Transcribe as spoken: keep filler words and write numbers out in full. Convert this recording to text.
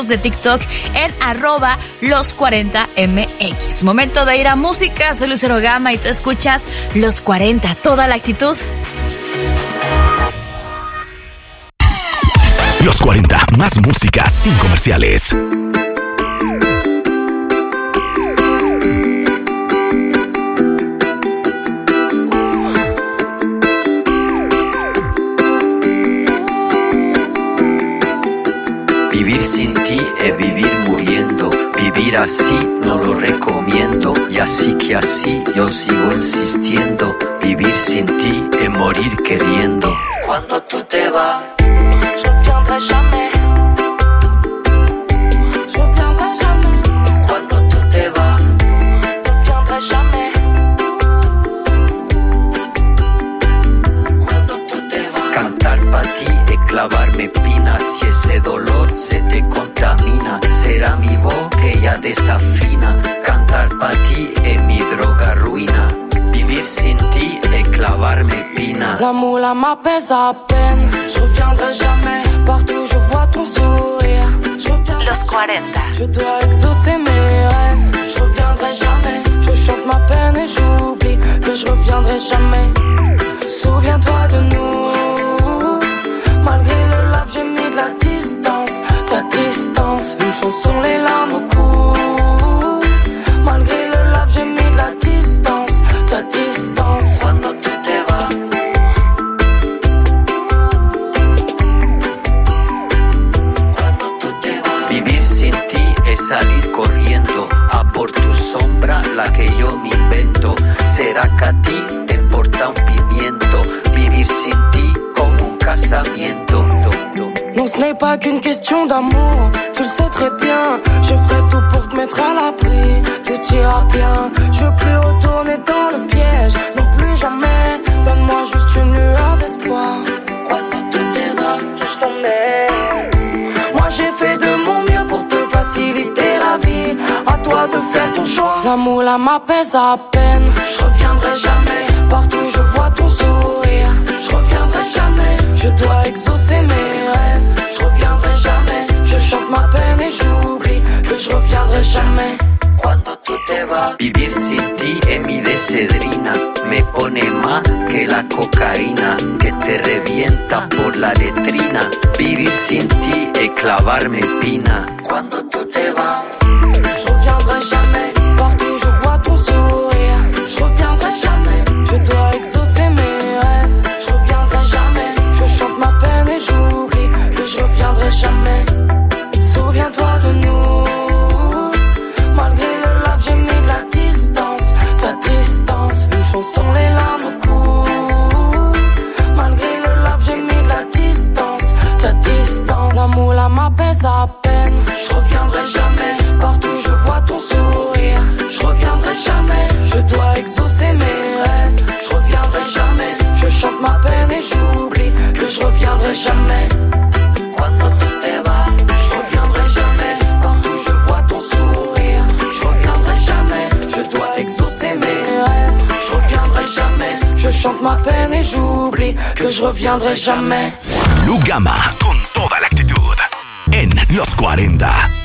de TikTok en arroba los cuarenta M X. Momento de ir a música, soy Lucero Gama y tú escuchas Los cuarenta, toda la actitud. Los cuarenta, más música sin comerciales. Vivir sin ti es vivir muriendo. Vivir así no lo recomiendo. Y así que así yo sigo insistiendo. Vivir sin ti es morir queriendo. Cuando tú te vas, je reviendrai jamais. Je reviendrai jamais. Cuando tú te vas, reviendrai jamais. Cuando tú te vas, cantar pa' ti es clavarme espinas. Si ese dolor se te contamina, será mi voz que ya desafina. Cantar pa' ti es mi droga ruina. Vivir sin ti es clavarme espina. L'amour là m'apaise à peine. Je reviendrai jamais. Partout je vois ton sourire. Los cuarenta. Je dois exaucer mes rêves. Je reviendrai jamais. Je chante ma peine et j'oublie que je reviendrai jamais. Souviens-toi de nous. Malgré le lave, j'ai mis de la distance. Ta distance, une chanson, les larmes au cou. Malgré le lave, j'ai mis de la distance. Ta distance. Cuando tú te vas, cuando tú te vas. Vivir sin ti es salir corriendo a por tu sombra, la que yo me invento. Será que a ti te importa un pimiento. Vivir sin ti como un casamiento. Non, ce n'est pas qu'une question d'amour, tu le sais très bien. Je ferai tout pour te mettre à l'abri, tout ira bien. Je veux plus retourner dans le piège, non plus jamais. Donne-moi juste une lueur d'espoir. Cuando tú te vas, Je t'emmène. Moi j'ai fait de mon mieux pour te faciliter la vie. À toi de faire ton choix. L'amour là m'apaise à peine. Je reviendrai jamais. Partout je vois ton sourire. Je reviendrai jamais. Je dois exaucer mes rêves. Je reviendrai jamais. Je chante ma peine et j'oublie que je reviendrai jamais. cuando tú te vas. Vivir sin ti es mi desedrina. Me pone más que la cocaína que te revienta por la letrina. Vivir sin ti es clavarme espina. Cuando tú te vas, je reviendrai jamais. Partout je vois ton sourire. Je reviendrai jamais. Je dois exaucer mes rêves. Je reviendrai jamais. Je chante ma peine et j'oublie que je reviendrai jamais. Souviens-toi de nous. Malgré le lave, j'ai mis de la distance. Ta distance, une chanson, les larmes au cou. Malgré le lave, j'ai mis de la distance. Ta distance, l'amour là m'apaise à peine. Je reviendrai jamais. Partout je vois ton sourire. Je reviendrai jamais. Je dois exaucer mes rêves. Je reviendrai jamais. Je chante ma peine et j'oublie que je reviendrai jamais. cuando tú te vas, Je reviendrai jamais. Partout je vois ton sourire. Je reviendrai jamais. Je dois exaucer mes rêves. Je reviendrai jamais. Je chante ma peine et j'oublie que je reviendrai jamais. Lu Gama con toda la actitud en Los cuarenta.